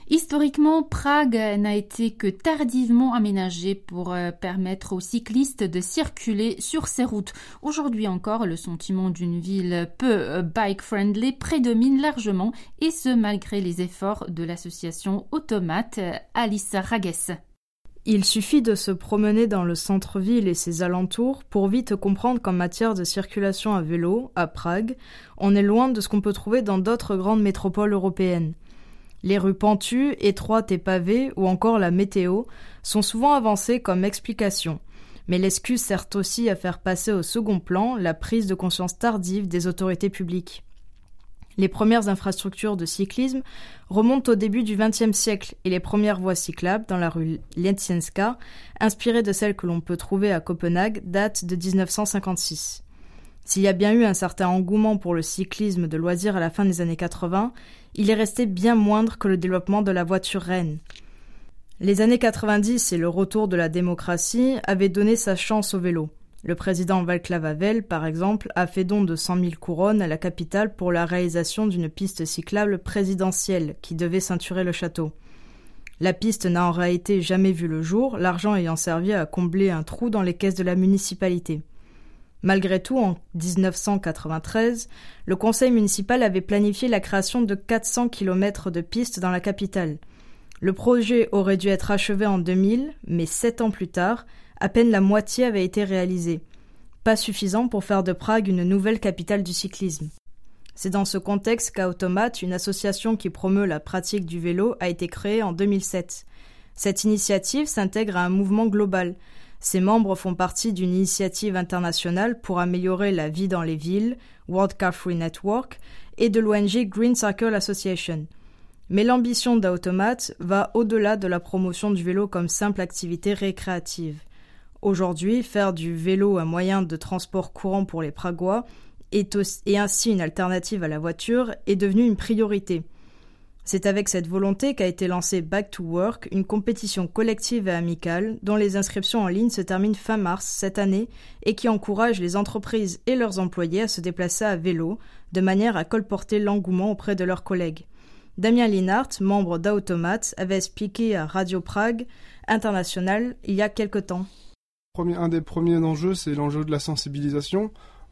Historiquement, Prague n'a été que tardivement aménagée pour permettre aux cyclistes de circuler sur ces routes. Aujourd'hui encore, le sentiment d'une ville peu bike-friendly prédomine largement, et ce malgré les efforts de l'association Automat. Alice Ragues. Il suffit de se promener dans le centre-ville et ses alentours pour vite comprendre qu'en matière de circulation à vélo, à Prague, on est loin de ce qu'on peut trouver dans d'autres grandes métropoles européennes. Les rues pentues, étroites et pavées, ou encore la météo, sont souvent avancées comme explication. Mais l'excuse sert aussi à faire passer au second plan la prise de conscience tardive des autorités publiques. Les premières infrastructures de cyclisme remontent au début du XXe siècle et les premières voies cyclables dans la rue Lietzienska, inspirées de celles que l'on peut trouver à Copenhague, datent de 1956. S'il y a bien eu un certain engouement pour le cyclisme de loisirs à la fin des années 80, il est resté bien moindre que le développement de la voiture reine. Les années 90 et le retour de la démocratie avaient donné sa chance au vélo. Le président Václav Havel, par exemple, a fait don de 100 000 couronnes à la capitale pour la réalisation d'une piste cyclable présidentielle qui devait ceinturer le château. La piste n'a en réalité jamais vu le jour, l'argent ayant servi à combler un trou dans les caisses de la municipalité. Malgré tout, en 1993, le conseil municipal avait planifié la création de 400 km de pistes dans la capitale. Le projet aurait dû être achevé en 2000, mais 7 ans plus tard, à peine la moitié avait été réalisée. Pas suffisant pour faire de Prague une nouvelle capitale du cyclisme. C'est dans ce contexte qu'Automat, une association qui promeut la pratique du vélo, a été créée en 2007. Cette initiative s'intègre à un mouvement global. Ses membres font partie d'une initiative internationale pour améliorer la vie dans les villes, World Car Free Network, et de l'ONG Green Circle Association. Mais l'ambition d'Automat va au-delà de la promotion du vélo comme simple activité récréative. Aujourd'hui, faire du vélo un moyen de transport courant pour les Pragois et ainsi une alternative à la voiture est devenu une priorité. C'est avec cette volonté qu'a été lancée Back to Work, une compétition collective et amicale dont les inscriptions en ligne se terminent fin mars cette année et qui encourage les entreprises et leurs employés à se déplacer à vélo de manière à colporter l'engouement auprès de leurs collègues. Damien Linhart, membre d'Automat, avait expliqué à Radio Prague International il y a quelque temps. Un des premiers enjeux, c'est l'enjeu de la sensibilisation.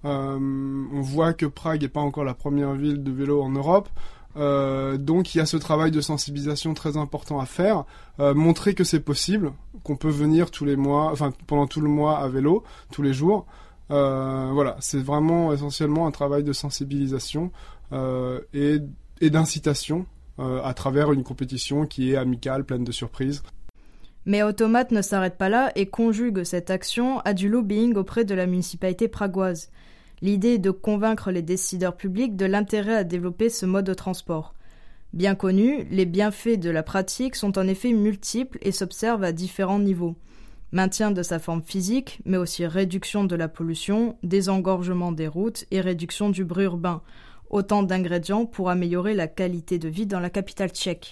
On voit que Prague n'est pas encore la première ville de vélo en Europe. Donc il y a ce travail de sensibilisation très important à faire, montrer que c'est possible, qu'on peut venir tous les mois, enfin pendant tout le mois à vélo, tous les jours. Voilà, c'est vraiment essentiellement un travail de sensibilisation et d'incitation à travers une compétition qui est amicale, pleine de surprises. Mais Automat ne s'arrête pas là et conjugue cette action à du lobbying auprès de la municipalité pragoise. L'idée est de convaincre les décideurs publics de l'intérêt à développer ce mode de transport. Bien connu, les bienfaits de la pratique sont en effet multiples et s'observent à différents niveaux. Maintien de sa forme physique, mais aussi réduction de la pollution, désengorgement des routes et réduction du bruit urbain. Autant d'ingrédients pour améliorer la qualité de vie dans la capitale tchèque.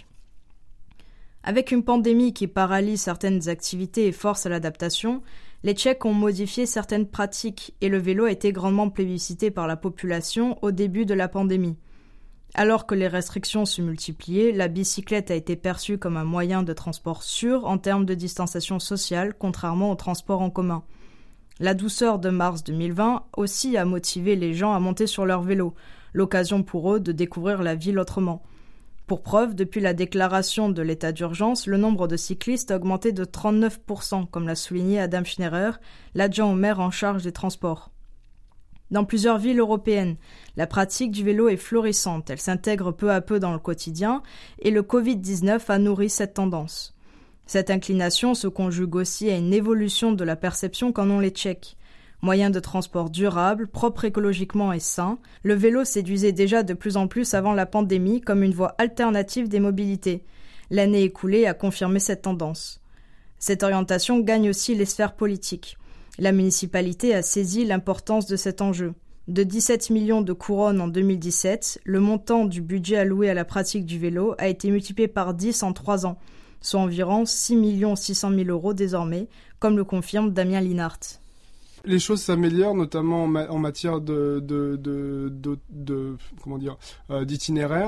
Avec une pandémie qui paralyse certaines activités et force à l'adaptation, les Tchèques ont modifié certaines pratiques et le vélo a été grandement plébiscité par la population au début de la pandémie. Alors que les restrictions se multipliaient, la bicyclette a été perçue comme un moyen de transport sûr en termes de distanciation sociale, contrairement au transport en commun. La douceur de mars 2020 aussi a motivé les gens à monter sur leur vélo, l'occasion pour eux de découvrir la ville autrement. Pour preuve, depuis la déclaration de l'état d'urgence, le nombre de cyclistes a augmenté de 39%, comme l'a souligné Adam Schneirer, l'adjoint au maire en charge des transports. Dans plusieurs villes européennes, la pratique du vélo est florissante, elle s'intègre peu à peu dans le quotidien et le Covid-19 a nourri cette tendance. Cette inclination se conjugue aussi à une évolution de la perception qu'en ont les Tchèques. Moyen de transport durable, propre écologiquement et sain, le vélo séduisait déjà de plus en plus avant la pandémie comme une voie alternative des mobilités. L'année écoulée a confirmé cette tendance. Cette orientation gagne aussi les sphères politiques. La municipalité a saisi l'importance de cet enjeu. De 17 millions de couronnes en 2017, le montant du budget alloué à la pratique du vélo a été multiplié par 10 en 3 ans, soit environ 6 600 000 € désormais, comme le confirme Damien Linhart. Les choses s'améliorent, notamment en matière d'itinéraire.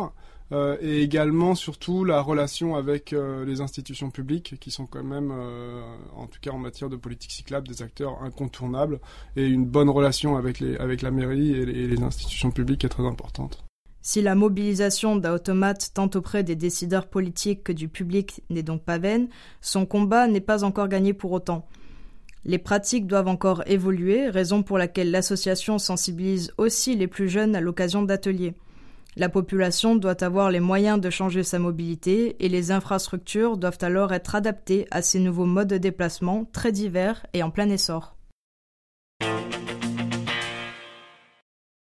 et également surtout la relation avec les institutions publiques qui sont quand même, en tout cas en matière de politique cyclable, des acteurs incontournables, et une bonne relation avec la mairie et les institutions publiques est très importante. Si la mobilisation d'Automat tant auprès des décideurs politiques que du public n'est donc pas vaine, son combat n'est pas encore gagné pour autant. Les pratiques doivent encore évoluer, raison pour laquelle l'association sensibilise aussi les plus jeunes à l'occasion d'ateliers. La population doit avoir les moyens de changer sa mobilité et les infrastructures doivent alors être adaptées à ces nouveaux modes de déplacement très divers et en plein essor.